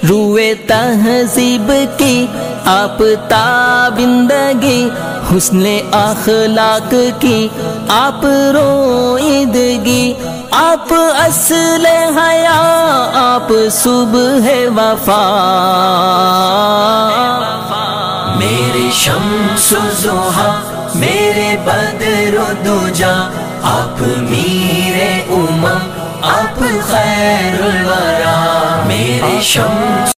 रुए तहजीब की आप ताबिंदगी, हुस्ने अखलाक की आप रोईदगी, आप अस्ले हया आप सुबह वफा। मेरे शम्सु ज़ुहा मेरे बद्र दुजा, आप मीरे उमा आप खैरुल वरा। मेरे शम्स